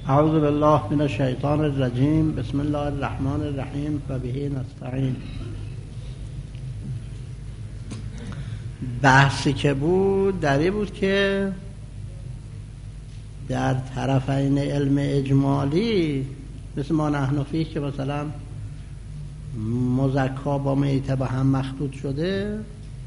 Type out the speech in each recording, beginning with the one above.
اعوذ بالله من الشیطان الرجیم. بسم الله الرحمن الرحیم و به نستعین. بحثی که بود دری بود که در طرفین علم اجمالی مثل ما نحن فیه که مثلا مزکا با میته با هم مخلوط شده،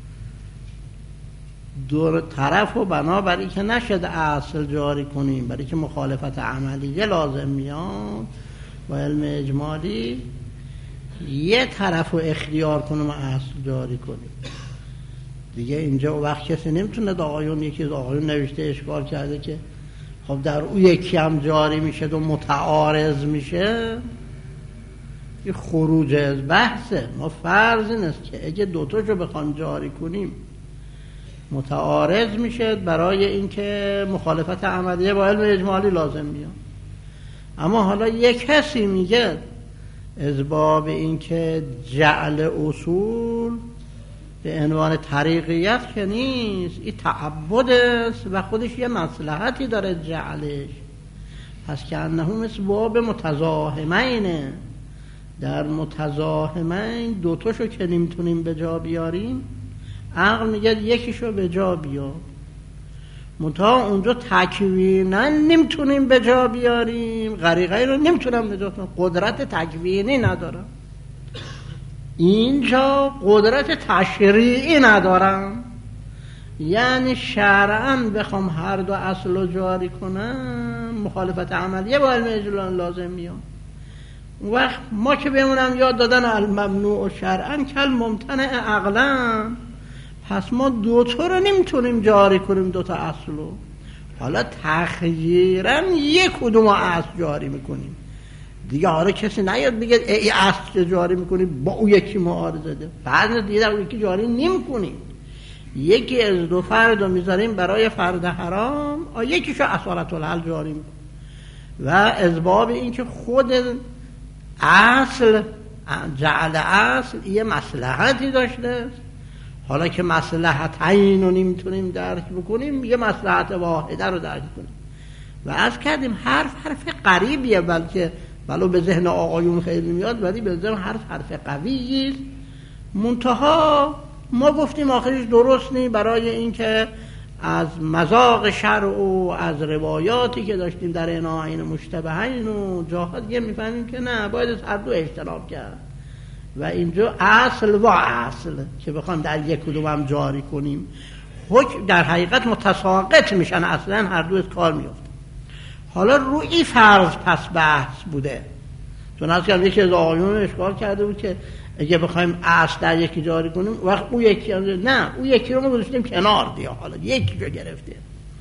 دور طرف و بنابراین که نشد اصل جاری کنیم، برای که مخالفت عملیه لازم میاد با علم اجمالی، یه طرف رو اختیار کنیم و اصل جاری کنیم دیگه. اینجا وقت کسی نمیتونه آقایون، یکی از آقایون نوشته اشکال کرده که خب در او یکی هم جاری میشه و متعارض میشه. این خروج از بحثه. ما فرض این است که اگه دوتاشو بخوام جاری کنیم متعارض میشه، برای اینکه مخالفت عملیه با علم اجمالی لازم میاد. اما حالا یک کسی میگه از باب اینکه جعل اصول به عنوان طریقیت که نیست، این تعبد است و خودش یه مصلحتی داره جعلش، پس که انه مثل باب متزاحمینه. در متزاحمین دوتاشو که نمیتونیم به جا بیاریم، عقل میگه یکیشو به جا بیار. منتها اونجا تکوینا نمیتونیم به جا بیاریم، غریقه رو نمیتونم به جا بیارم، قدرت تکوینی ندارم. اینجا قدرت تشریعی ندارم، یعنی شرعاً بخوام هر دو اصل رو جاری کنم مخالفت عملیه با علم اجمالی لازم میاد. وقت ما که بمونم یاد دادن الممنوع شرعاً کل ممتنع عقلاً، پس ما دوتا رو نمیتونیم جاری کنیم، دوتا اصل رو. حالا تخییراً یک کدوم اصل جاری میکنیم دیگه. حالا کسی نیاد بگه ای اصل که جاری میکنیم با او یکی معارضه ده، بعد دیگه او یکی جاری نمیکنیم. یکی از دو فرد رو میذاریم برای فرد حرام، یکیشو اصالت الحل جاری میکنیم. و از باب این که خود اصل جعل اصل یه مصلحتی داشته، حالا که مصلحتین رو نمیتونیم درک بکنیم، یه مصلحت واحده رو درک کنیم. و از کردیم حرف قریبیه، بلکه ولو به ذهن آقایون خیلی میاد، ولی به ذهن حرف قویه است. منتها ما گفتیم آخرش درست نی، برای اینکه از مذاق شرع و از روایاتی که داشتیم در عناین مشتبهین و جاها دیگه میفهمیم که نه، باید از هر دو اجتناب کرد. و اینجا اصل و اصل که بخوام در یک کدوم هم جاری کنیم، حکم در حقیقت متساقط میشن، اصلا هر دو از کار میفته. حالا روی فرض پس بحث بوده، چون از یکی از آقایون اشکال کرده بود که اگه بخوایم اصل در یکی جاری کنیم، وقت او یکی نه، او یکی رو ما گذاشتیم کنار دیگه، حالا یکی رو گرفته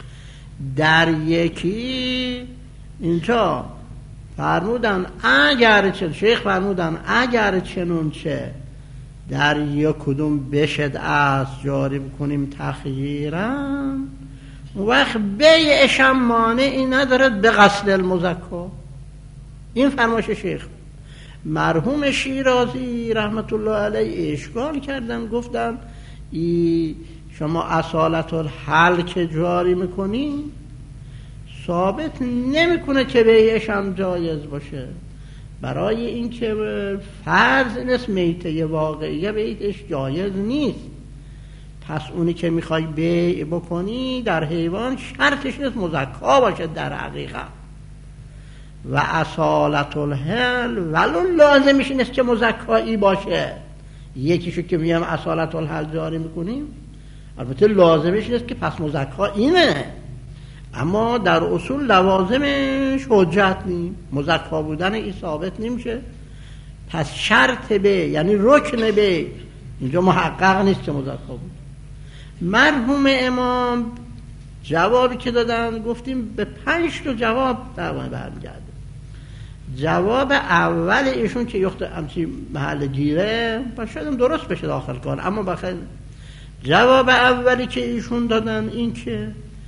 در یکی. اینجا فرمودن اگر چه، شیخ فرمودن اگر چنون چه در یک کدوم بشد اصل جاری بکنیم تخییراً، وقت بیعش هم مانعی ندارد به قصد المزکا. این فرمایش شیخ. مرحوم شیرازی رحمت الله علیه اشکال کردن، گفتن شما اصالت الحل که جاری میکنی ثابت نمیکنه که بیعش هم جایز باشه، برای اینکه فرض نیست میته واقعیه بیعش جایز نیست. پس اونی که میخوای بیع بکنی در حیوان شرطش نیست مزکا باشه در حقیقت، و اصالت الحل ولو لازمش نیست که مزکایی باشه. یکیشو که میگم اصالت الحل جاری میکنیم، البته لازمش نیست که پس مزکا اینه، اما در اصول لوازمش حجت نیم، مزکا بودن این ثابت نمیشه. پس شرط بیع یعنی رکن بیع اینجا محقق نیست که مزکا بود. مرحوم امام جوابی که دادن، گفتیم به 5 تا جواب تقریبا برمیگرده. جواب اول ایشون که یخت همچی محل گیره و شاید درست بشه داخل کار، اما بخیر جواب اولی که ایشون دادن این که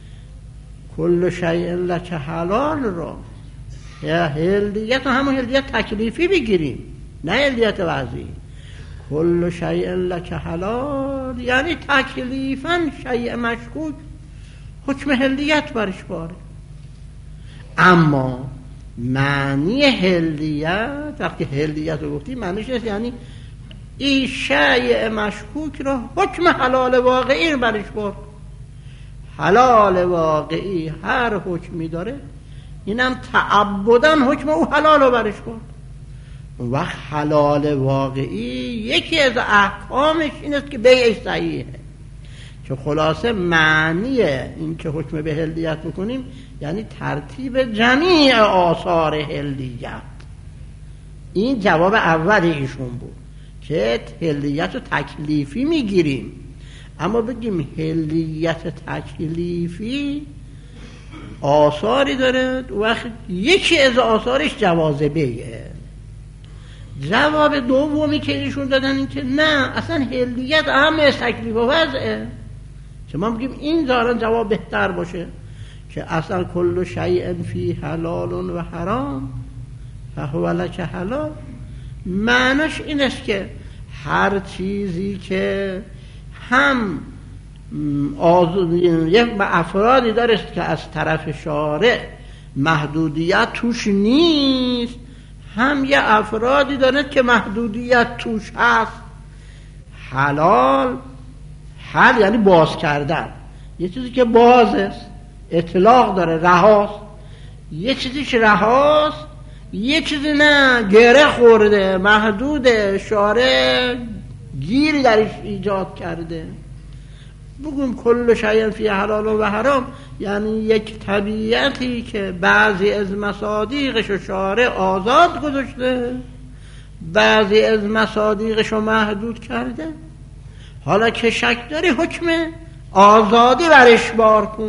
کل شیء لک حلال را یا هلیت، همون هلیت تکلیفی بگیریم نه هلیت وضعی. کل شیء لک حلال یعنی تکلیفاً شیء مشکوک حکم هلیت برش باره. اما معنی حلیت، وقتی حلیت رو گفتیم معنیش است یعنی این شیء مشکوک رو حکم حلال واقعی رو برش برد. حلال واقعی هر حکمی داره، اینم تعبداً حکم او حلال رو برش برد. اون وقت حلال واقعی یکی از احکامش این است که بیعش صحیحه. که خلاصه معنی این که حکم به حلیت بکنیم یعنی ترتیب جمیع آثار حلیت. این جواب اول ایشون بود که حلیت رو تکلیفی میگیریم، اما بگیم حلیت تکلیفی آثاری داره، وقت یکی از آثارش جواز بیعه. جواب دومی که ایشون دادن این که نه، اصلا حلیت اهم از تکلیف و وضعه. که ما بگیم این ظاهرا جواب بهتر باشه که اصلا کل شیء فی حلال و حرام فهو لک حلال. معناش این است که هر چیزی که هم یک افرادی داره که از طرف شارع محدودیت توش نیست، هم یه افرادی داره که محدودیت توش هست. حلال، حل یعنی باز کردن، یه چیزی که باز است، اطلاق داره، رهاست. یه چیزیش رهاست، یه چیزی نه، گره خورده، محدوده، شارع گیری درش ایجاد کرده. بگم کل شیء فی حلال و حرام یعنی یک طبیعتی که بعضی از مصادیقش و شارع آزاد گذاشته، بعضی از مصادیقش رو محدود کرده. حالا که شک داری حکم آزادی برش بار کن.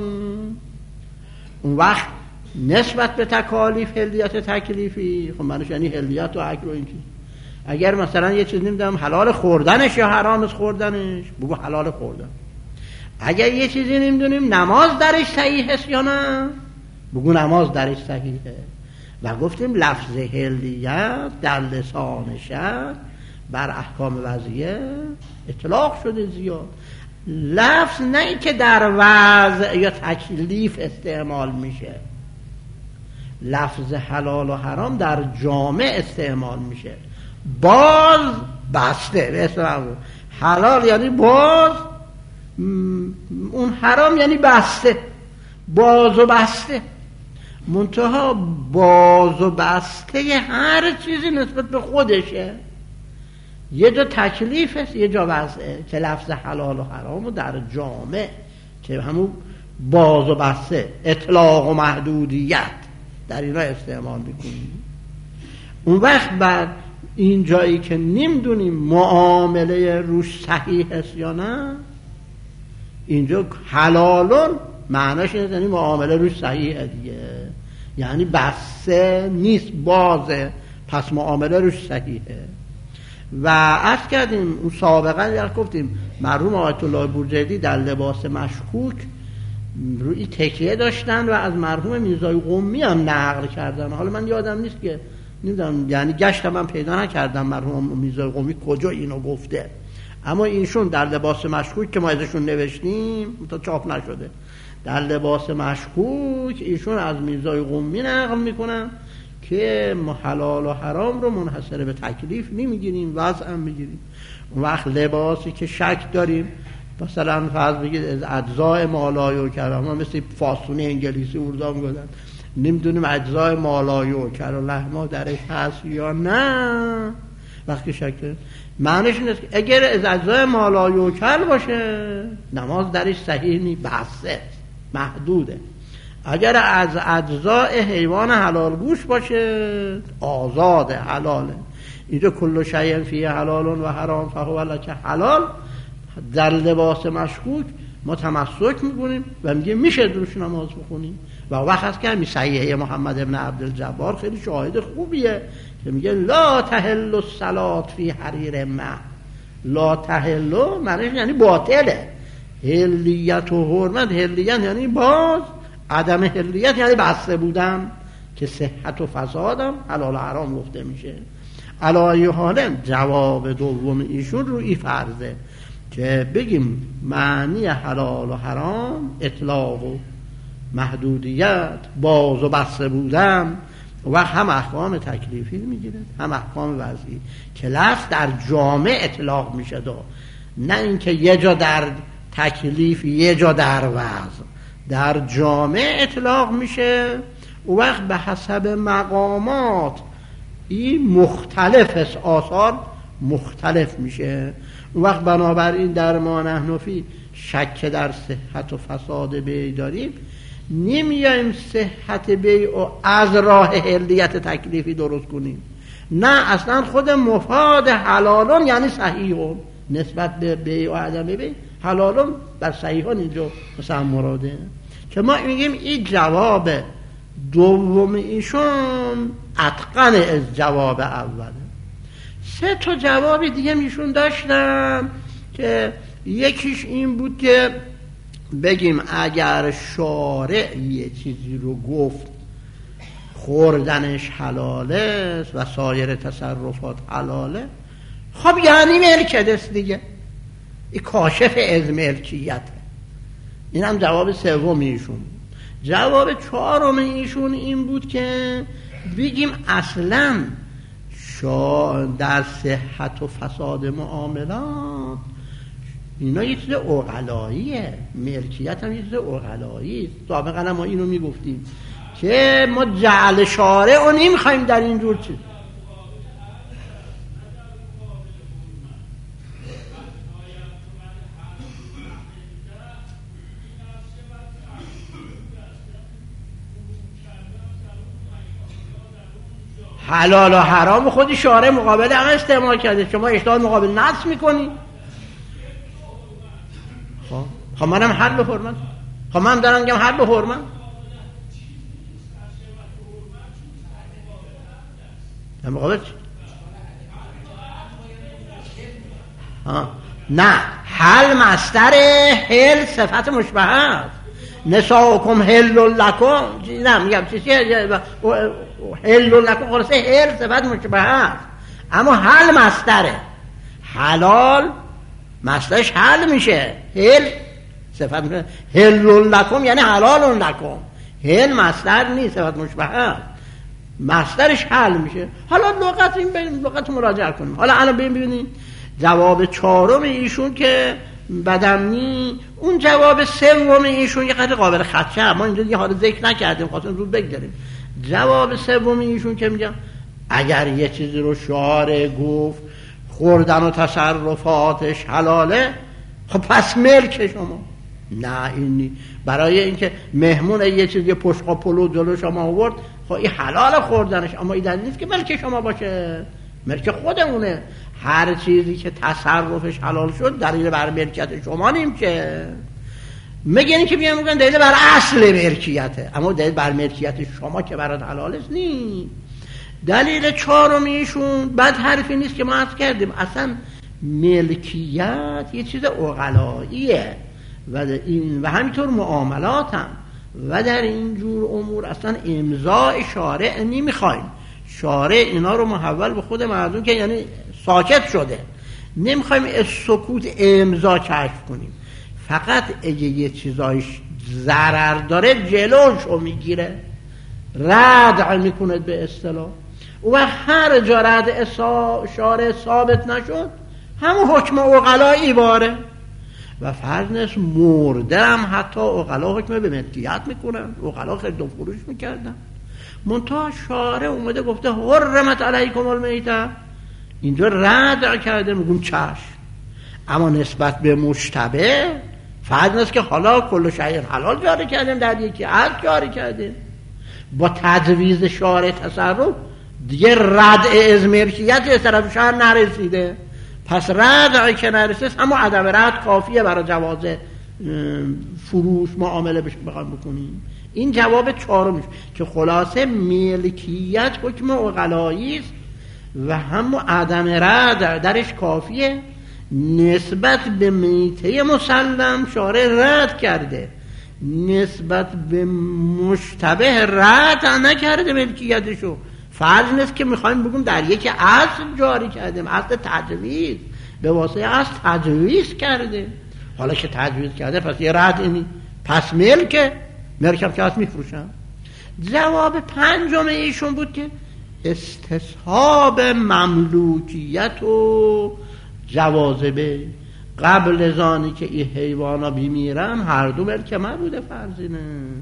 اون وقت نسبت به تکالیف حلیت تکلیفی، خب منش یعنی حلیت و عقل و این چیز. اگر مثلا یه چیز نمیدونم حلال خوردنش یا حرام از خوردنش، بگو حلال خوردن. اگر یه چیزی نمیدونیم نماز درش صحیح است یا نه، بگو نماز درش صحیحه. و گفتیم لفظ حلیت در لسان شرع بر احکام وضعیه اطلاق شده زیاد. لفظ نه ای که در وضع یا تکلیف استعمال میشه، لفظ حلال و حرام در جامع استعمال میشه. باز بسته، حلال یعنی باز، اون حرام یعنی بسته، باز و بسته. منتها باز و بسته هر چیزی نسبت به خودشه. یه جا تکلیف است، یه جا وضعه که لفظ حلال و حرام و در جامع که همون باز و بسته، اطلاق و محدودیت در اینا استعمال میکنیم. اون وقت بعد این جایی که نمیدونیم معامله روش صحیح است یا نه، اینجا حلالون معناش اینه یعنی معامله روش صحیحه دیگه، یعنی بسته نیست، بازه، پس معامله روش صحیحه. و عرض کردیم اون سابقا یا گفتیم مرحوم آیت الله بورجردی در لباس مشکوک روی تکیه داشتن و از مرحوم میرزای قمی هم نقل کردن. حالا من یادم نیست که نمیدونم، یعنی گشتم من پیدا نکردم مرحوم میرزای قمی کجا اینو گفته، اما اینشون در لباس مشکوک که ما ازشون نوشتیم تا چاپ نشده، در لباس مشکوک ایشون از میرزای قمی نقل میکنن که حلال و حرام رو منحصر به تکلیف نمیگیریم، وضع هم میگیریم. اون وقت لباسی که شک داریم، مثلا فرض بگید از اجزای مالایو کرام، مثل فاسونه انگلیسی اردام گفتن، نمیدونیم اجزای مالایو کرام لحما درش هست یا نه. وقتی شک داریم معنیش این است که اگر از اجزای مالایو کل باشه نماز درش صحیح نی، بحثه، محدوده. اگر از اجزای حیوان حلال گوش باشه آزاده، حلاله. اینجا کل شیء فیه حلال و حرام فهو لک حلال. در لباس مشکوک ما تمسک میکنیم و میگه میشه دروش نماز بخونیم. و وقت هست که همی صحیحه محمد ابن عبدالجبار خیلی شاهد خوبیه که میگه لا تحل الصلاة فی حریر مه. لا تحل معنیش یعنی باطله. حلیت و حرمت، حلیت یعنی باز، عدم حلیت یعنی بسته بودن که صحت و فسادم حلال و حرام گفته میشه. علی حال جواب دوم ایشون رو این فرضه که بگیم معنی حلال و حرام اطلاق و محدودیت، باز و بسته بودن، و هم احکام تکلیفی میگیره هم احکام وضعی که لفظ در جامع اطلاق میشه نه اینکه یه جا در تکلیف یه جا در وضع، در جامع اطلاق میشه. او وقت به حسب مقامات این مختلف از آثار مختلف میشه. اون وقت بنابراین در ما نحنفی شک در صحت و فساد بیع داریم، نمیایم صحت بیع و از راه حلیت تکلیفی درست کنیم، نه اصلا خود مفاد حلالون یعنی صحیحون نسبت به بیع و عدم بیع، حلالون بر صحیحون اینجا مثلا مراده که ما میگیم این جواب دوم ایشون اتقن از جواب اوله. سه تا جواب دیگه میشون داشتن که یکیش این بود که بگیم اگر شارع یه چیزی رو گفت خوردنش حلاله و سایر تصرفات حلاله، خب یعنی ملکت است دیگه، این کاشف از ملکیت. این هم جواب سوم ایشون. جواب چهارم ایشون این بود که بگیم اصلا در صحت و فساد معاملات اینا یه چیز عقلاییه، ملکیت هم یه چیز عقلاییه. سابقا ما اینو میگفتیم که ما جعل شارع رو نمیخوایم در این جور چیز. حلال و حرام خودی شارع مقابل هم استعمال کرده، شما اشتباه مقابل نص میکنی. خب منم حل به حرمت، خب من دارم میگم حل به حرمت. در مقابل چی؟ نه، حل مصدر حل صفت مشبهه است. نساؤکم حل لکم، نه میگم چیزی حل لکم خلاصه حل صفت مشبهه است، اما حل مصدره. حلال مصدرش حل میشه، حل صفت مشبهه. حل لکم یعنی حلال لکم، حل مصدر نیست، صفت مشبهه است، مصدرش حل میشه. حالا لغت این لغت مراجعه کنیم. حالا الان ببینید جواب چهارم ایشون که بدمی، اون جواب سوم ایشون یه قدر قابل خدشه، ما اینجا دیگه حالا ذکر نکردیم، خواستیم زود بگذاریم. جواب سوم ایشون که میگم اگر یه چیزی رو شارع گفت خوردن و تصرفاتش حلاله، خب پس ملک شما. نه این برای اینکه مهمون یه چیزی پشت پلو جلو شما آورد، خب این حلال خوردنش، اما این دلیل نیست که ملک شما باشه، ملک خودمونه. هر چیزی که تصرفش حلال شد دلیل بر ملکیت شما نیم که میگن که میگن دلیل بر اصل ملکیته، اما دلیل بر ملکیت شما که برات حلال است نیست. دلیل چهارمیشون بعد حرفی نیست که ما عرض کردیم، اصلا ملکیت یه چیز عقلاییه و همینطور معاملات هم، و در این جور امور اصلا امضاء شارع نمیخوایم. شارع اینا رو محول به خود مردم که یعنی ساکت شده، نمیخوایم از سکوت امضا کشف کنیم. فقط اگه یه چیزایش ضرر داره جلوشو میگیره، ردع میکنه به اصطلاح. و هر جا ردع شارع ثابت نشد همون حکم عقلایی باره. و فرض نیست مرده هم حتی عقلا حکم به ملکیت میکنن، عقلا خیلی دو فروش میکردن. منتها شارع اومده گفته حرمت علیکم المیتة، اینجا ردع کرده، میگم چشم. اما نسبت به مشتبه فرض نیست که حالا کل شیء حلال جاری کردیم، در یکی عرض جاری کردیم. با تجویز شارع تصرف دیگه ردع از ملکیت از طرف شهر نرسیده، پس ردع که نرسید اما عدم رد کافیه برای جواز فروش معامله بخوایم بکنیم. این جواب چهارمیش که خلاصه ملکیت حکم عقلایی است و هم عدم رد درش کافیه. نسبت به میته مسلم شارع رد کرده، نسبت به مشتبه رد نکرده ملکیتشو. فرض نیست که میخوایم بگیم در یک اصل جاری کردیم، اصل تجویز، به واسطه اصل تجویز کرده. حالا که تجویز کرده پس یه رد اینی، پس ملکه، ملکم که هست میفروشن. جواب پنجم ایشون بود که استصحاب مملوکیت و جوازبه قبل از آنی که این حیوانا بیمیرن هر دو ملک من بوده فرزینه.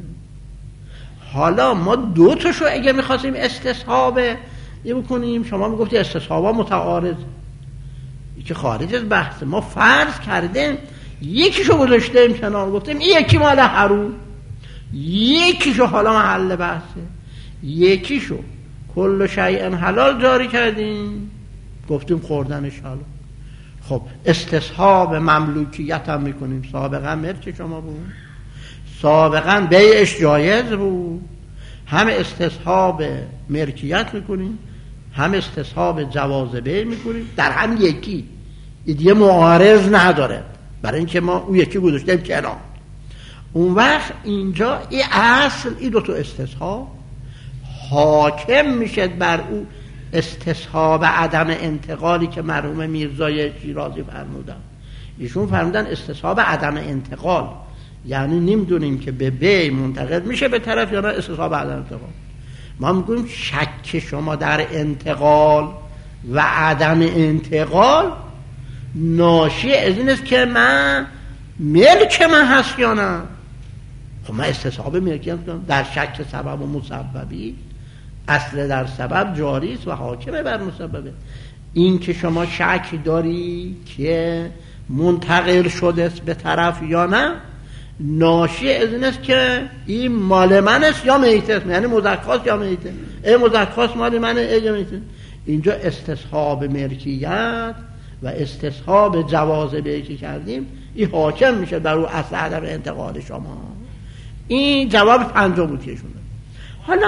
حالا ما دو تاشو اگه میخواستیم استصحاب یه بکنیم، شما میگفتی استصحابا متعارض، این که خارج از بحث ما فرض کردیم یکیشو گذاشتیم کنار، گفتیم این یکی مال حروم، یکیشو حالا محل بحثه، یکیشو کل شیء حلال جاری کردیم، گفتیم خوردنش حلال. خب استصحاب مملوکیت هم میکنیم، سابقا ملک شما بود، سابقا بیعش جایز بود، هم استصحاب ملکیت میکنیم هم استصحاب جواز بیع میکنیم، در هم یکی، دیگه معارض نداره، برای اینکه ما اون یکی گذاشتیم کنار. اون وقت اینجا این اصل این دو تا استصحاب حاکم میشه بر او استصحاب عدم انتقالی که مرحوم میرزای شیرازی فرمودن. ایشون فرمودن استصحاب عدم انتقال یعنی نمیدونیم که به بی منتقل میشه به طرف یا نه استصحاب عدم انتقال. ما میگویم شک شما در انتقال و عدم انتقال ناشی از این است که من ملک من هست یا نه. خب من استصحاب ملکیت کنم در شک سبب و مسببی، اصل در سبب جاری است و حاکمه بر مسببه. این که شما شک داری که منتقل شده است به طرف یا نه ناشی از این است که این مال من است یا میت است، یعنی مزکاست یا میته، ای مزکاست مال منه ای میته. اینجا استصحاب ملکیت و استصحاب جواز بیع که کردیم این حاکم میشه بر او اصل عدم انتقال شما. این جواب پنجم بود که ایشون داد. حالا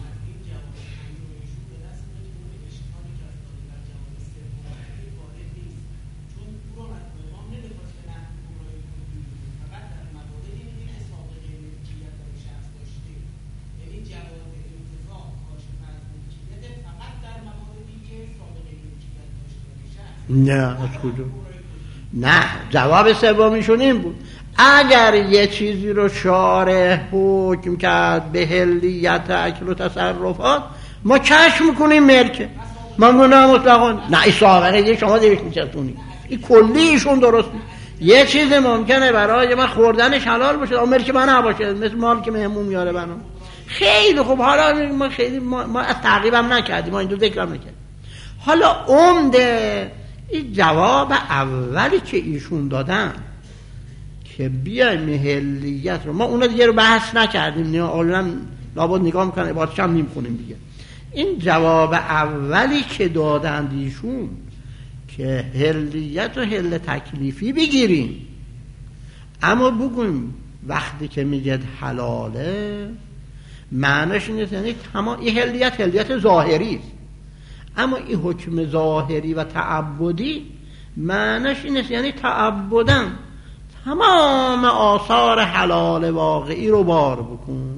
نه از کجا؟ نه جواب سومیشون این بود اگر یه چیزی رو شارع حکم کرد به حلیت اکل و تصرفات ما کشف میکنیم ملکه، ما نه مطلقا نه این سابقه یه شما دیگه میچستونی این کلیشون درست. یه چیز ممکنه برای من خوردنش حلال باشه اما ملک من نباشه، مثل مال که مهمون میاره بنا. خیلی خوب، حالا ما خیلی ما از تعقیبم نکردیم، ما این دو ذکرم نکردیم. حالا عمده این جواب اولی که ایشون دادن که بیایم محلیت رو، ما اونا دیگه رو بحث نکردیم، نه اولا لابد نگاه میکنن عبارتش هم نمیخونیم دیگه. این جواب اولی که دادن ایشون که حلیت و حل تکلیفی بگیریم، اما بگویم وقتی که میگه حلاله معنیش اینه یعنی تمام این حلیت ظاهری است، اما این حکم ظاهری و تعبدی معنیش اینه یعنی تعبدن تمام آثار حلال واقعی رو بار بکن.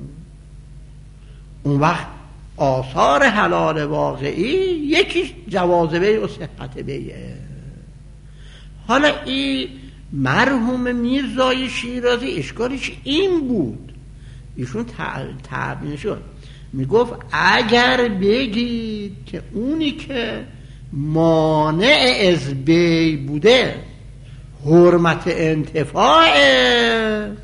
اون وقت آثار حلال واقعی یکی جواز بیع و صحت بیعه. حالا این مرحوم میرزای شیرازی اشکالش این بود، ایشون تعبیر شد میگفت اگر بگید که اونی که مانع از بیع بوده حرمت انتفاعه،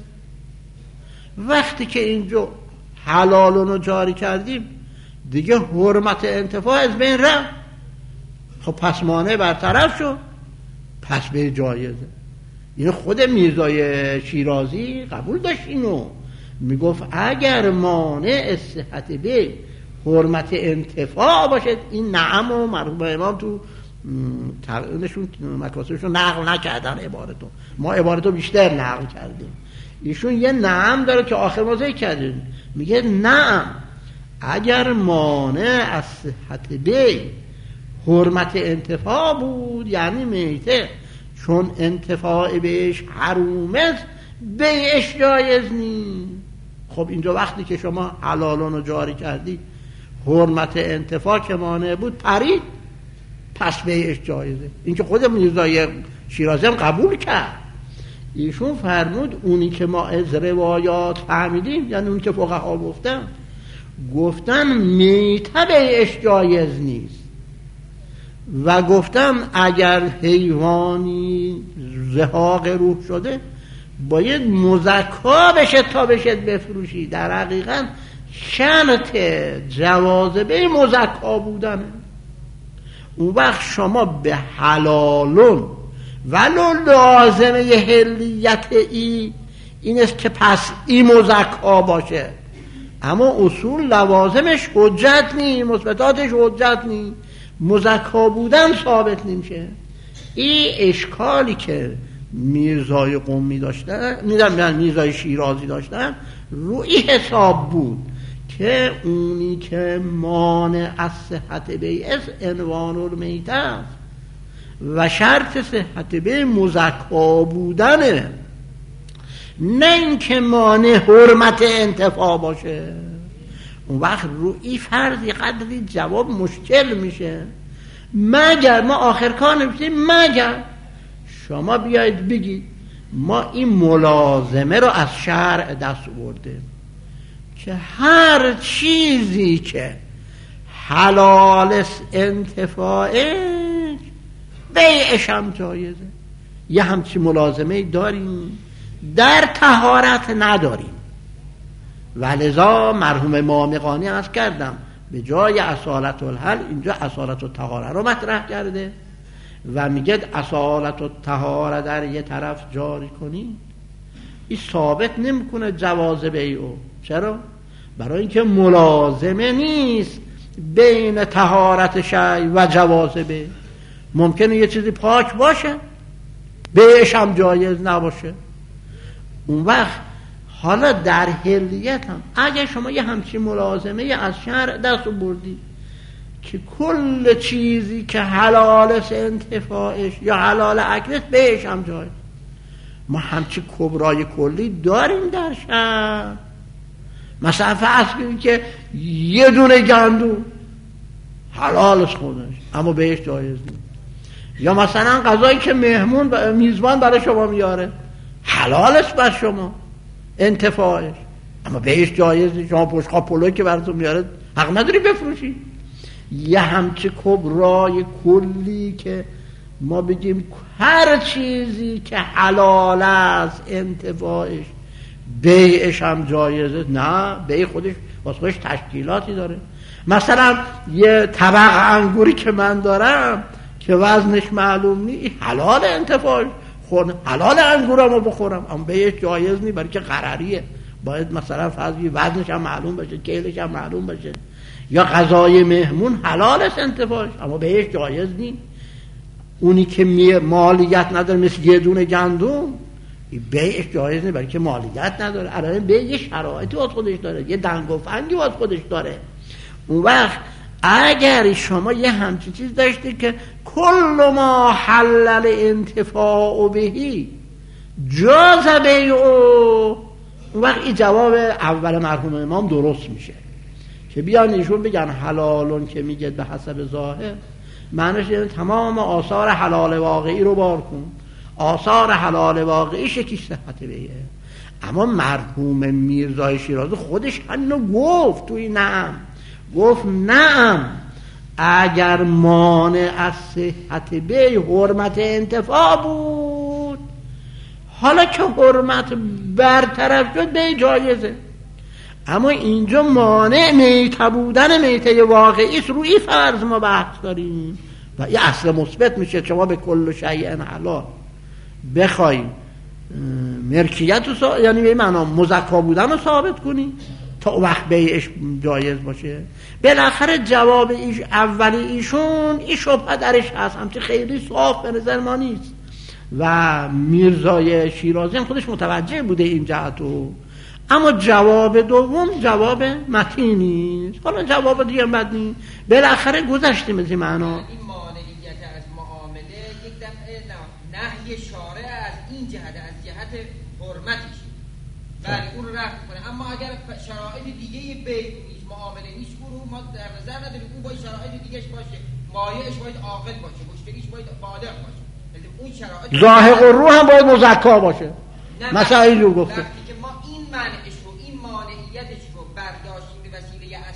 وقتی که اینجا حلالون رو جاری کردیم دیگه حرمت انتفاع از بین رفت، خب پس مانع برطرف شد، پس به جایزه. این خود میرزای شیرازی قبول داشت اینو، میگفت اگر مانع صحت بیع حرمت انتفاع باشد، این نعم و مرحوم امام تو نشون مکاسبشون نقل نکردن عبارتو، ما عبارتو بیشتر نقل کردیم. ایشون یه نعم داره که آخر ما ذکر کردیم، میگه نعم اگر مانع از صحت بیع حرمت انتفاع بود یعنی میته، چون انتفاع بیعش حروم است بیعش جایز نیست. خب اینجا وقتی که شما حلالون رو جاری کردی حرمت انتفاع که مانع بود پرید، پس بیعش جایزه. این که خود میرزای شیرازی هم قبول کرد. ایشون فرمود اونی که ما از روایات فهمیدیم، یعنی اون که فقها گفتن، گفتن میته بیعش جایز نیست و گفتم اگر حیوانی زهاق روح شده باید مزکا بشه تا بشه بفروشی. در حقیقت شرط جواز مزکا بودنه. اون وقت شما به حلالون ولو لازمه حلیت این است که پس این مزکا باشه، اما اصول لوازمش حجت نی، مثبتاتش حجت نی، مزکا بودن ثابت نمیشه. این اشکالی که میرزای قمی داشتن، میرزای شیرازی داشتن، روی حساب بود که اونی که مانع از صحت بیع عنوان المیت است و شرط صحت بیع مزکا بودنه، نه اینکه مانع حرمت انتفاع باشه. اون وقت روی فرضی قدری جواب مشکل میشه. مگر ما آخر کار نمیشیم، مگر شما بیایید بگید ما این ملازمه رو از شرع دست برده که هر چیزی که حلال انتفاعش بیعش هم جایزه. یه همچی ملازمه داریم، در طهارت نداریم. ولذا مرحوم مامقانی عرض کردم به جای اصالت الحل اینجا اصالت الطهاره رو مطرح کرده و میگه اصالت الطهاره در یه طرف جاری کنی. این ثابت نمیکنه جواز بیعو. چرا؟ برای اینکه ملازمه نیست بین طهارت شیء و جواز بیع. ممکنه یه چیزی پاک باشه بیعش هم جایز نباشه. اون وقت حالا در حلیت هم اگه شما یه همچین ملازمه از شرع دست بردی که کل چیزی که حلال انتفاعش یا حلال اکلش بیعش هم جایز، ما همچین کبرای کلی داریم در شرع. مثلا فرض کنید که یه دونه گندم حلالش خودش اما بیعش جایز نیست، یا مثلا غذایی که میزبان برای شما میاره حلالش بر شما انتفاعش اما بیعش جایز نیست. شما پشتخواب پلوی که براتون میاره حق نداری بفروشی. یه همچه کبرای کلی که ما بگیم هر چیزی که حلال است انتفاعش بیعش هم جایزه، نه، بیع خودش واسه خودش تشکیلاتی داره. مثلا یه طبق انگوری که من دارم که وزنش معلوم نیست، حلال انتفاعش، حلال انگورمو بخورم اما بیعش جایز نیست برای که قرریه. باید مثلا فرضی وزنش هم معلوم باشه، کیلش هم معلوم باشه. یا غذای مهمون حلال است انتفاعش اما بیعش جایز نیست. اونی که مالیت نداره مثل یه دونه گندم بیعش جایز نیست برای که مالیت نداره. الان بیع یه شرایطی واسه خودش داره، یه دنگ و فنگی واسه خودش داره. اون وقت اگر شما یه همچی چیز داشتی که کل ما حلل انتفاع بهی جاز بیعو، اون وقت این جواب اول مرحوم امام درست میشه که بیان ایشون بگن حلالون که میگه به حسب ظاهر معنیش اینه تمام آثار حلال واقعی رو بار کن. آثار حلال واقعی شکیش صحت بیعه. اما مرحوم میرزای شیرازی خودش همینو گفت توی نعم، گفت نعم اگر مانع از صحت بیع حرمت انتفاع بود، حالا که حرمت برطرف شد بیع جایزه. اما اینجا مانع میته بودن میته واقعی است. روی فرض ما بحث داریم و یه اصل مثبت میشه. شما به کل شیء حلال بخوای ملکیت رو یعنی به معنا مزکا بودن رو ثابت کنی تا وقت بیعش جایز باشه. بالاخره جواب اولی ایشون این شبهه درش هست، همچه خیلی صاف به نظر ما نیست و میرزای شیرازی هم خودش متوجه بوده این جهتو. اما جواب دوم جواب متینی است. حالا جواب دیگه بد نیست، بالاخره گذشتیم از این معنا. این مانعیت از معامله یک دفعه نهی شارع از این جهت، از جهت حرمتش، بله اون رو رفت کنه. اما اگر شرایط دیگه بیع نیست، معامله نیست، اون رو ما در نظر نداریم. اون باید شرایط دیگهش باشه، مایعش باید عاقل باشه، مشتریش باید بالغ باشه. اون شرایط ظاهر الروح هم باید مزکا باشه. مثلا اینو گفته وقتی که ما این مانعش رو، این مانعیتش رو برداشتیم به وسیله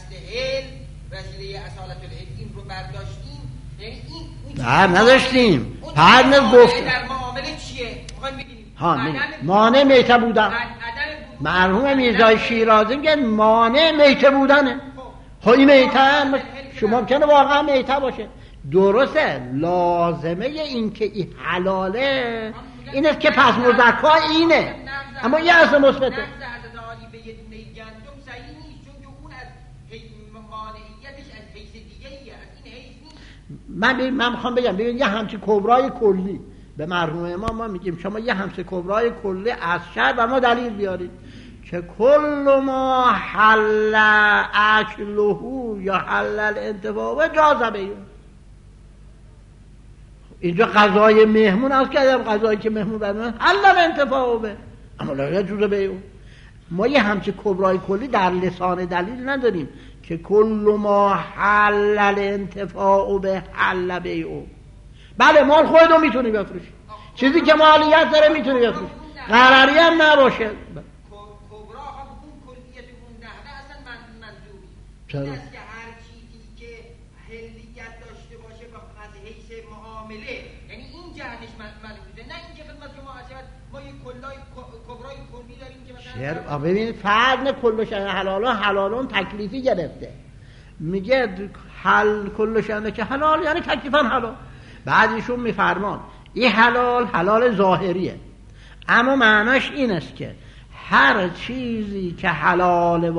العلم این رو برداشتیم، یعنی این نداشتیم. پرنس گفت در معامله چیه؟ میخوایم بگیم مانع میته بودن. مرحوم میرزای شیرازی میگه مانع میته بودنه. خب این میته شما ممکنه واقعا میته باشه، درسته، لازمه این که این حلاله اینه که پس مزکا اینه، اما یه اصل مثبته. به یه دونه گندم صحیح نیست، چون که اون از مانعیتش از حیث دیگه‌ایه، از این حیث نیست. من میخوام بگم ببین یه همچین کبرای کلی به مرحوم امام ما میگیم شما یه همچین کبرای کلی از شر و ما دلیل بیارید که کل ما حل اکله یا حل الانتفاع جاز بیع. اینجا قضای مهمون از کردم، قضایی که مهمون برمون حل الانتفاع به اما لا یجوز بیع. ما یه همچین کبرای کلی در لسان دلیل نداریم که کل ما حل الانتفاع به حل بیع. بله مال خودتون میتونی بفروشی، چیزی که مالیت داره میتونی بفروشی، قراری هم نباشه. این است که هر چیزی که حلیت داشته باشه و از حیث معامله، یعنی این جهتش ملحوظه، نه اینکه خدمت شما عرض ما یک کبرای کلی داریم که مثلا ببین فرق کل شأن حلالون تکلیفی گرفته، میگه حل کل شأن که حلال یعنی تکلیفاً حلال. بعدشون میفرمان این حلال ظاهریه، اما معناش این است که هر چیزی که حلال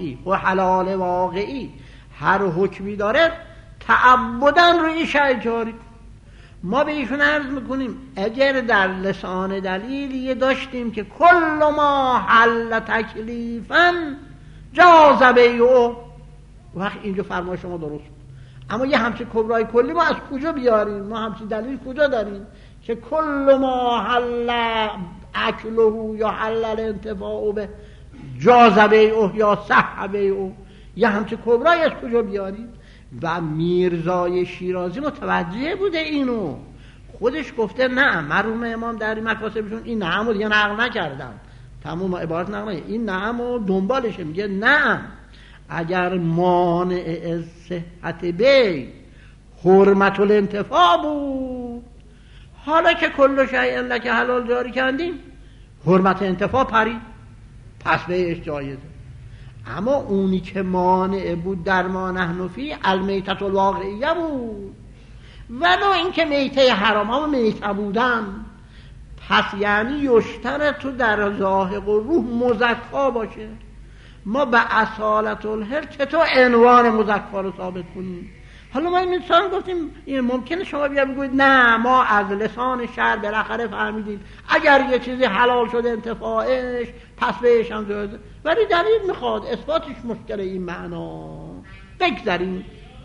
واقعی هر حکمی داره تعبداً روی شیء جاری. ما به ایشون عرض میکنیم اگر در لسان دلیلی داشتیم که کل ما حل تکلیفاً جاز بیعه، وقت اینجا فرمای شما درست بود. اما یه همچین کبرای کلی ما از کجا بیاریم؟ ما همچین دلیل کجا داریم که کل ما حل اکله یا حل الانتفاع به جاز بیعه یا صح بیعه؟ یه همچین کبرای از کجا بیاریم؟ و میرزای شیرازی متوجه بوده اینو، خودش گفته نه. مرحوم امام در این مکاسبشون این نعم رو دیگه نقل نکردن، تمام عبارت نقل نکردن، این نعم رو دنبالشه، میگه نه اگر مانع از صحت بیع حرمت الانتفاع بود، حالا که کل شیء لک حلال جاری کردیم حرمت انتفاع پرید، پس بیعش جایزه. اما اونی که مانع بود در ما نحن فی المیتة الواقعیه بود، ولو این که میته حرام ها میته بودن، پس یعنی یشترط در ذاهق و روح مزکا باشه. ما به اصالت الحل چطور عنوان مزکا رو ثابت کنیم؟ حالا ما این مثال گفتیم ممکنه شما بیا بگوید نه ما از لسان شرع بالاخره فهمیدیم اگر یه چیزی حلال شده انتفاعش پس بهش هم جایزه، ولی دلیل میخواد اثباتش مشکل این معنا. بگذاریم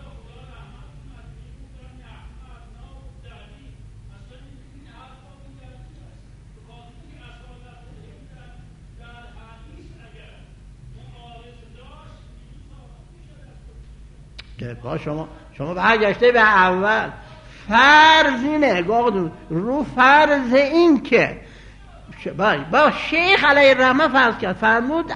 شما برگشته به اول فرض اینه رو فرض این که با شیخ علیه الرحمه فرض کرد، فرمود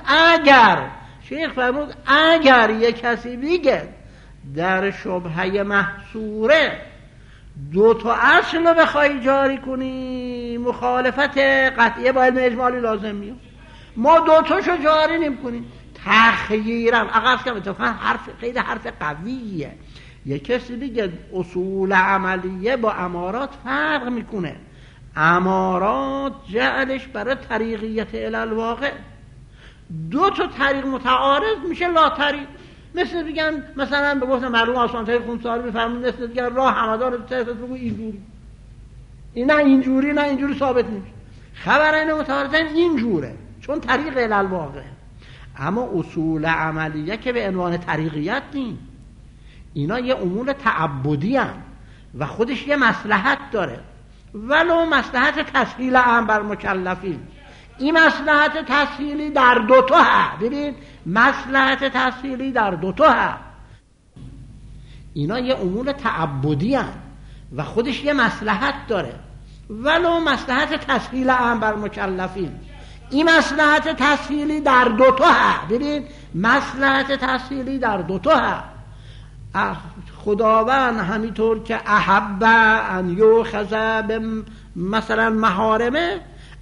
اگر یک کسی بگه در شبهه محصوره دو تا اصل رو بخوای جاری کنی مخالفت قطعیه با علم اجمالی لازم میاد، ما دو تاشو جاری نمی کنیم تخییرم عقص کم. اتفاقا خیلی حرف قویه. یک کسی بگه اصول عملیه با امارات فرق میکنه، امارات جعلش برای طریقیت الالواقع، دو تا طریق متعارض میشه لا طریق. مثل بگن مثلا به گفتن معلوم آسانتای خونساری بفرمون، مثل بگن راه همدان رو تحفظ بگو اینجوری، نه اینجوری ثابت نمیشه. خبرین متعارضین اینجوره چون طریق الالواقع. اما اصول عملیه که به عنوان طریقیت نیست، اینا یه امور تعبدی هن و خودش یه مصلحت داره، ولو مصلحت تسهیل هم بر مکلفین. این مصلحت تسهیلی در دوتا هست. ببین مصلحت تسهیلی در دوتا هست، اینا یه امور تعبدی هن و خودش یه مصلحت داره، ولو مصلحت تسهیل هم بر مکلفین. این مصلحت تسهیلی در دوتا هست. ببین مصلحت تسهیلی در دوتا هست. خداوند همینطور که احب ان یؤخذ به مثلا محارمه،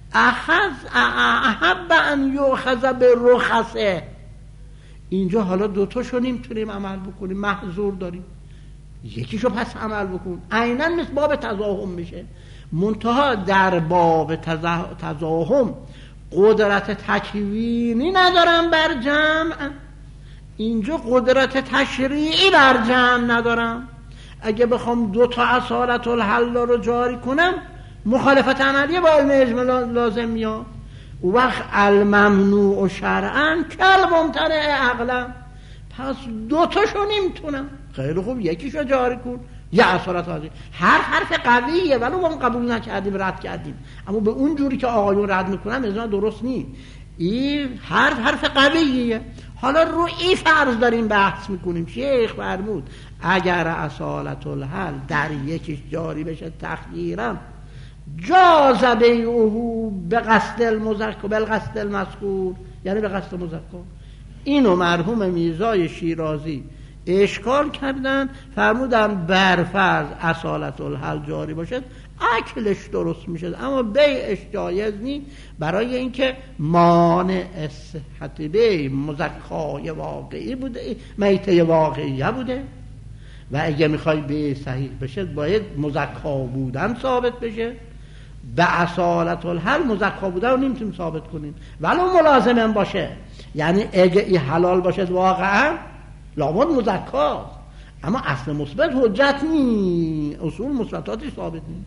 احب ان یؤخذ به رخصه. اینجا حالا دوتاشو نمیتونیم عمل بکنیم، محظور داریم، یکیشو پس عمل بکن. عیناً مثل باب تزاحم میشه. منتها در باب تزاحم قدرت تکوینی ندارم بر جمع، اینجا قدرت تشریعی بر جمع ندارم. اگه بخوام دو تا اصالت الحل رو جاری کنم، مخالفت عملیه با علم اجمال لازم میاد. او وقت الممنوع شرعاً کالممتنع عقلاً، پس دو تاشو نمیتونم. خیلی خوب، یکیشو جاری کن، یه اصالت حاضر. هر حرف قویه ولو ما قبول نکردیم، رد کردیم، اما به اون جوری که آقایون رد میکنن از درست نیست. این حرف قویه. حالا رو این فرض داریم بحث میکنیم. شیخ فرمود اگر اصالت الحل در یکیش جاری بشه تخییرا، جاز بیعه به قصد المذکر بالقصد المذکور، یعنی به قصد مذکر. اینو مرحوم میرزای شیرازی اشکال کردن، فرمودن برفرض اصالت الحل جاری باشد اکلش درست میشه، اما بیعش جایز نیست، برای اینکه مانع صحت بیع مزکای واقعی بوده، میته واقعیه بوده، و اگه میخوای بیع صحیح بشه باید مزکا بودن ثابت بشه. به اصالت الحل مزکا بودن رو نمیتونیم ثابت کنیم ولو ملازم باشه، یعنی اگه این حلال باشد واقعا لابد مزکاست، اما اصل مثبت حجت نی، اصول مثبتاتی ثابت نی.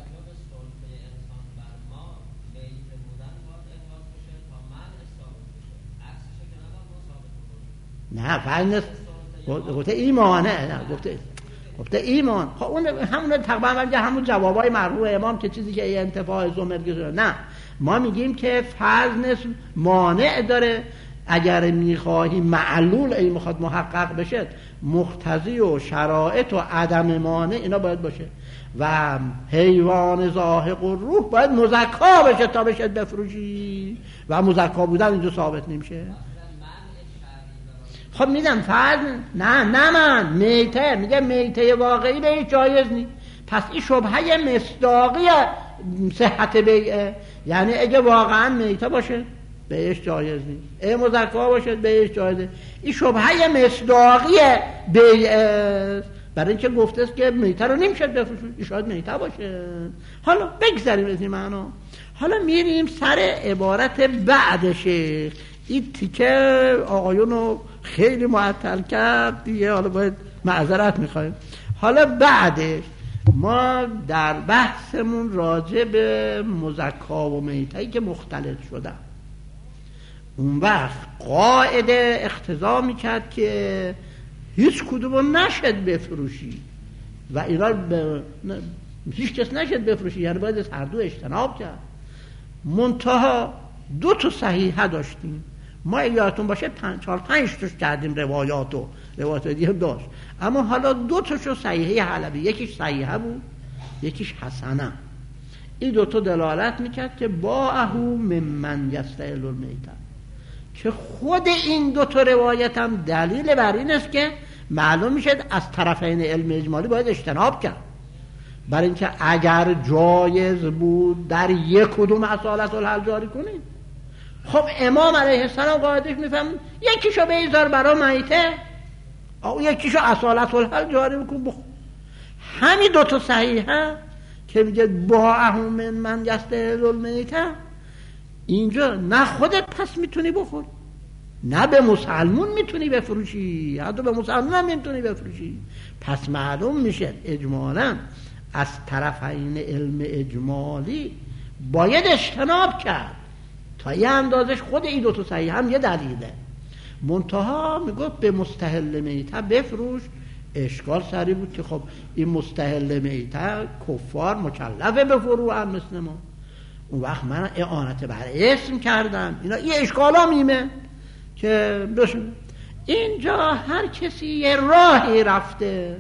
نه فرنس گفته ایمانه، نه گفته ایمان. خب اون همون تقریبا همون جوابای مرحوم امام که چیزی که انتفاع زمرگی، نه ما میگیم که فرض مانع داره. اگر میخواهی معلول این میخواد محقق بشه، مقتضی و شرایط و عدم مانع اینا باید باشه، و حیوان زاهق و روح باید مزکا بشه تا بشه بفروشی، و مزکا بودن اینجا ثابت نمیشه. خب میدم فرض نه من میته، میگه میته واقعی به جایز نیست، پس این شبهه مصداقی صحت بیعه، یعنی اگه واقعا میته باشه بهش جایز نیست، اگه مزکا باشه بهش جایزه. این شبهه مصداقی بیعه، برای اینکه گفته است که میته رو نمیشه بفروشید، این شاید میته باشه. حالا بگذاریم از این معنا، حالا میریم سر عبارت بعدش. این تیکه آقایونو خیلی معطل کرد دیگه، حالا باید معذرت میخوایم. حالا بعدش ما در بحثمون راجع به مزکا و میتهی که مختلط شدن، اون وقت قاعده اقتضا میکرد که هیچ کدوم نشد بفروشی و اینا هیچ کس نشد بفروشی، یعنی باید از هر دو اجتناب کرد. منتها دو تا صحیحه داشتیم ما، یادتون باشه 4-5 توش کردیم، روایات دیگه داشت، اما حالا دو تاشو صحیحه حلبی، یکیش صحیحه بود یکیش حسنه. این دو تا دلالت میکرد که باعه ممن یستحل المیته، که خود این دو تا روایت هم دلیل بر این است که معلوم میشه از طرفین علم اجمالی باید اجتناب کرد، برای اینکه اگر جایز بود در یک کدوم اصالت الحل جاری کنیم، خب امام علیه السلام قاعدش میفهم یکیشو بیزار برای میته، یکیشو اصالت الحل جاری بکن بخور. همین دوتا صحیحه که میگه باعه من یستحل المیته، اینجا نه خودت پس میتونی بخور، نه به مسلمون میتونی بفروشی، حتی به مسلمون هم میتونی بفروشی. پس معلوم میشه اجمالا از طرفین علم اجمالی باید اجتناب کرد تا یه اندازش. خود این دو تا صحیح هم یه دلیله، منتها میگفت به مستحل میته بفروش. اشکال سری بود که خب این مستحل میته کفار مکلفه بفروشن مثل ما، اون وقت من اعانت بر اسم کردم. اینا این اشکالا میمه که اینجا هر کسی یه راهی رفته.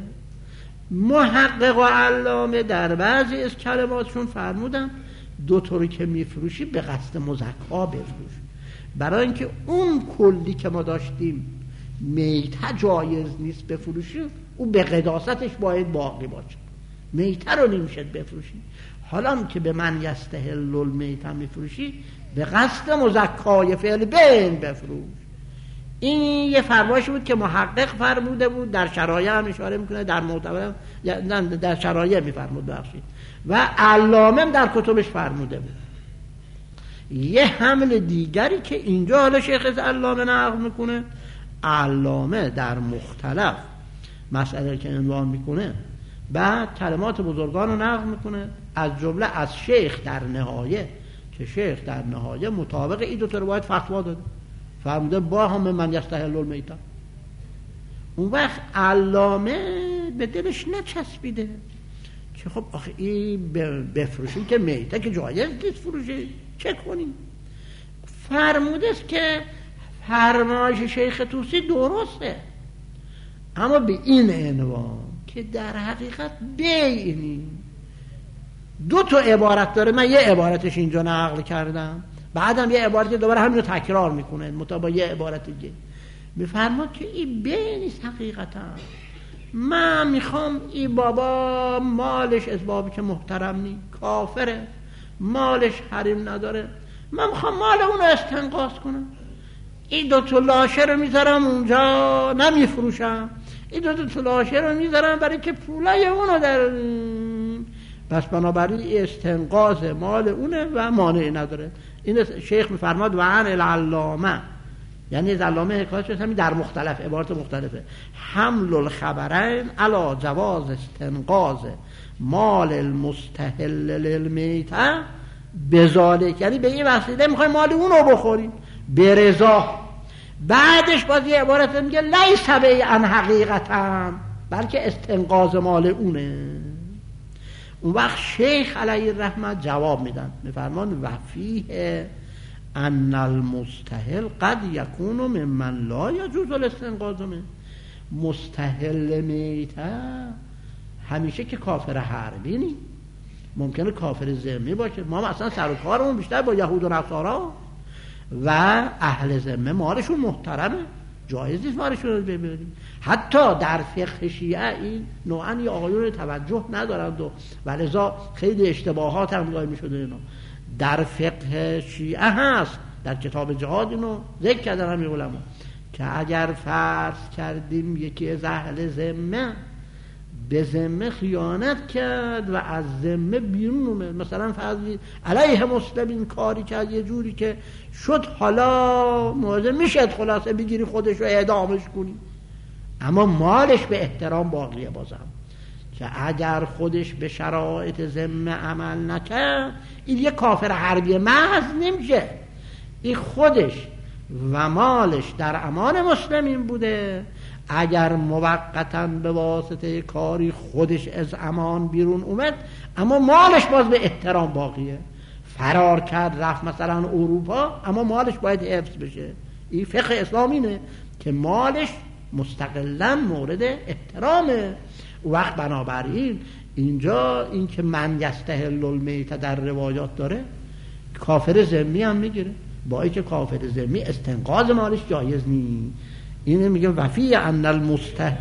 محقق و علامه در بعضی از کلماتشون فرمودن دو طوری که میفروشی به قصد مزکا بفروش، برای اینکه اون کلی که ما داشتیم میته جایز نیست بفروشی، او به قداستش باید باقی باشه. میته رو نمیشه بفروشی. حالا که به من یستحل المیته میفروشی به قصد مزکای فعل بین بفروش. این یه فرمایشی بود که محقق فرموده بود، در شرایع هم اشاره میکنه، در معتبر در شرایع میفرمود بخشید و علامه در کتبش فرموده بود. یه حمل دیگری که اینجا حالا شیخ علامه نقل میکنه، علامه در مختلف مسئله که عنوان میکنه بعد کلمات بزرگان رو نقل میکنه، از جمله از شیخ در نهایه که شیخ در نهایه مطابق این دو تا روایت فتوا داده، فرموده با هم من یستحل المیته. اون وقت علامه به دلش نچسبیده که خب آخه این بفروشیم که میته که جایز نیست فروشی، چه کنیم؟ فرموده است که فرمایش شیخ طوسی درسته، اما به این عنوان که در حقیقت بیعنی دو تا عبارت داره. من یه عبارتش اینجا نقل کردم، بعدم یه عبارتی دوباره همین رو تکرار میکنه مطابق یه عبارت دیگه. میفرماد که این بی نیست حقیقتا. من میخوام این بابا مالش اسبابی که محترم نی، کافره، مالش حریم نداره، من میخوام مال اونو استنقاص کنم، این دو تا لاشه رو میذارم اونجا نمیفروشم، این دو تا لاشه رو میذارم برای که پولای اونو در بس بنابراین استنقاص مال اونه و مانع نداره. این شیخ میفرماد و عن العلامه، یعنی از علامه حکایت شد همین در مختلف عبارت مختلفه، حمل الخبرین علی جواز استنقاص مال المستحل للمیته بذالک، یعنی به این وسیله میخوای مال اونو بخوریم به رضا. بعدش باز یه عبارت میگه لیس بیعا حقیقتا، بلکه استنقاص مال اونه. اون وقت شیخ علیه الرحمت جواب میدن، میفرمان و فیه ان المستحل قد یکون ممن لا یجوز الاستنقاص منه. مستحل میته همیشه که کافر حربی نی، ممکنه کافر ذمه باشه. ما اصلا سر و کارمون بیشتر با یهود و نصارا و اهل ذمه مالشون محترمه، جایز نیست مالشون رو ببریم. حتی در فقه شیعه این نوعا یا آقایون توجه ندارند و لذا خیلی اشتباهات هم قائل می‌شده. اینا در فقه شیعه هست، در کتاب جهاد اینو ذکر کردن همین علما که اگر فرض کردیم یکی از اهل ذمه به ذمه خیانت کرد و از ذمه بیرون اومد، مثلا فرض علیه مسلمین کاری کرد یه جوری که شد حالا موضوع میشه خلاصه بگیری خودش رو اعدامش کنی، اما مالش به احترام باقیه. بازم که اگر خودش به شرایط ذمه عمل نکرد این یه کافر حربی محض نمیشه، این خودش و مالش در امان مسلمین بوده. اگر موقتاً به واسطه کاری خودش از امان بیرون اومد اما مالش باز به احترام باقیه. فرار کرد رفت مثلا اروپا اما مالش باید حفظ بشه. این فقه اسلامینه که مالش مستقلاً مورد احترامه. وقت بنابراین اینجا این که من یستحل المیته در روایات داره کافر ذمی هم میگیره، با اینکه کافر ذمی استنقاذ مالش جایز نیست. اینه میگه وفی ان المستحل.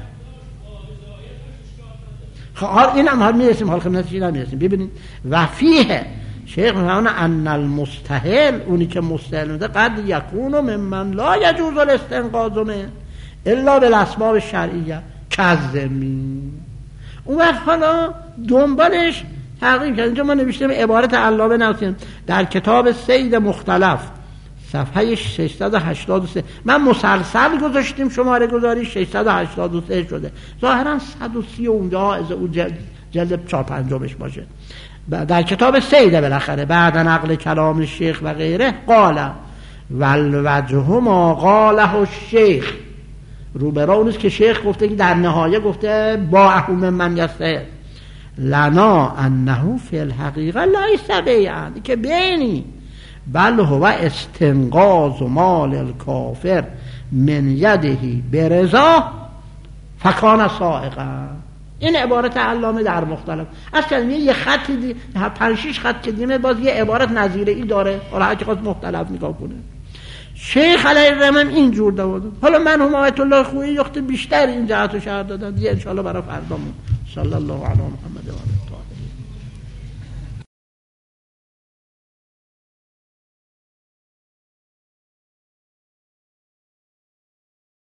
خب این هم میرسیم، حال خدمتش این هم میرسیم. ببینید وفیه شیخ میفهمونه ان المستحل، اونی که مستحل میده قد یکون ممن لا یجوز الاستنقاذ منه الا بالاسباب الشرعیه کذمی. اون وقت حالا دنبالش تقریب کرد. اینجا ما نوشتیم عبارت علامه نوشتیم در کتاب سید مختلف صفحه 683. من مسلسل گذاشتیم، شماره گذاری 683 شده، ظاهرا 130 اونجا از اون جلد 4-5 باشه. در کتاب سیده بالاخره بعد نقل کلام شیخ و غیره قال والوجه ما قاله الشیخ، روبرا اونست که شیخ گفته که در نهایه گفته با احوم من یسته لنا انه فی الحقیقه لیس بیعا، که بینی بل هو استنقاذ مال الکافر من یدهی برضا فکان سائقا. این عبارت علامه در مختلف اصلا یه خط 5-6 خط که دیمه باز یه عبارت نظیره ای داره، حالا هر که خواست مختلف نگاه کنه. شیخ علیه الرحمه این جور داده. حالا مرحوم آیت الله خویی یخت بیشتر این جهت رو شرح دادن دیگه ان شاء الله برای فردامون. صلی الله علی محمد و آله.